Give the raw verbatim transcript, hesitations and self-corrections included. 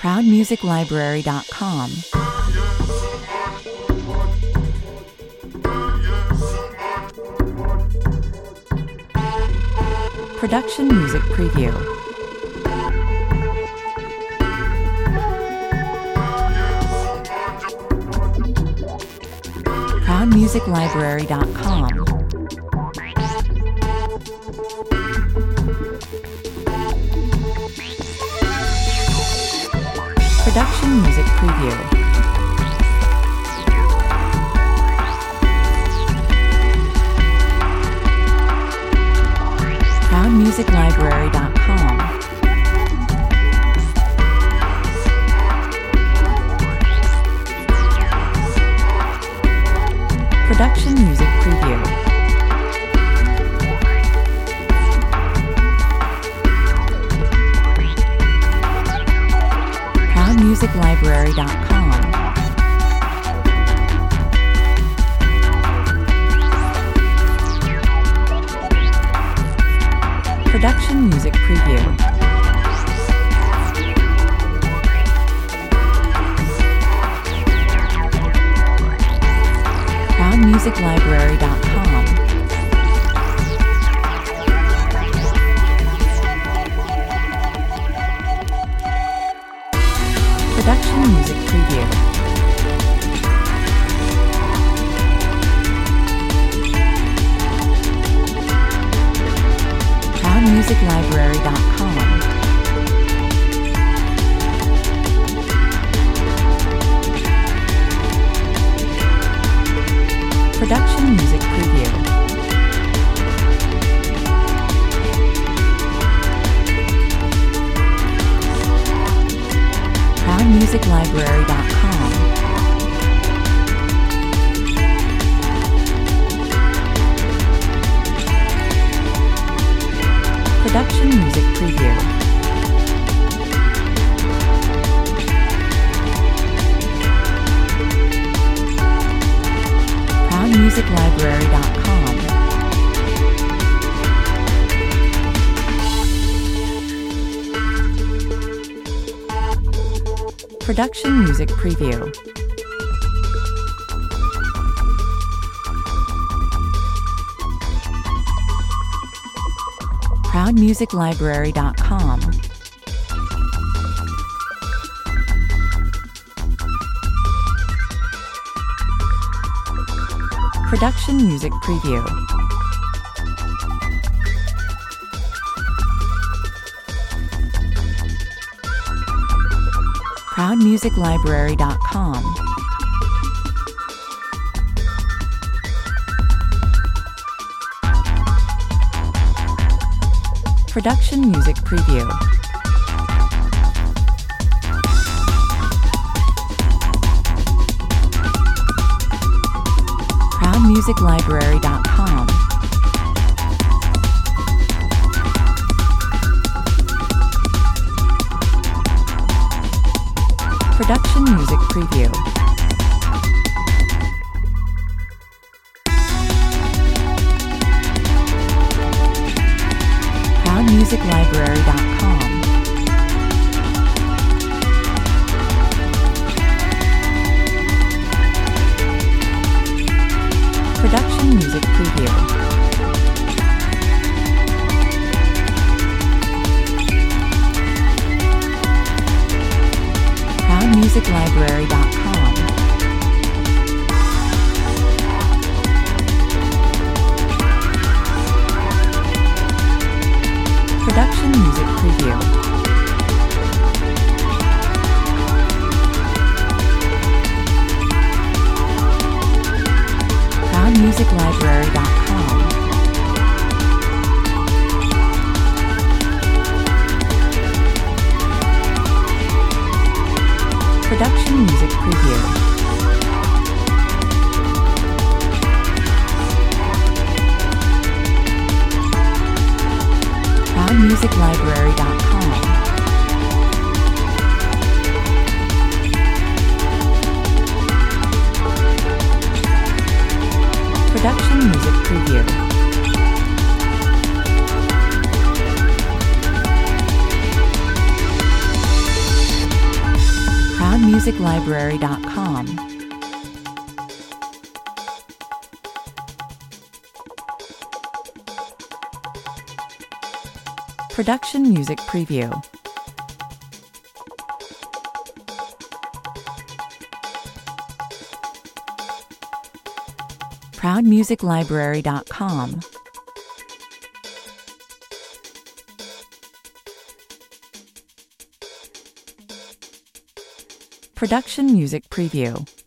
proud music library dot com. Production music preview. proud music library dot com. Production music preview. proud music library dot com. Production music preview. proud music library dot com. Production music preview. proud music library dot com. Production music preview. proud music library dot com. Production music preview. proud music library dot com. Production music preview. proud music library dot com. Production music preview. proud music library dot com. Production music preview. proud music library dot com. Production music preview. proud music library dot com. Production music preview. proud music library dot com. Production music preview. proud music library dot com. Production music preview. proud music library dot com. Production music preview. proud music library dot com. Production music preview. music library dot com. Production Music Preview. proud music library dot com. Production Music Preview.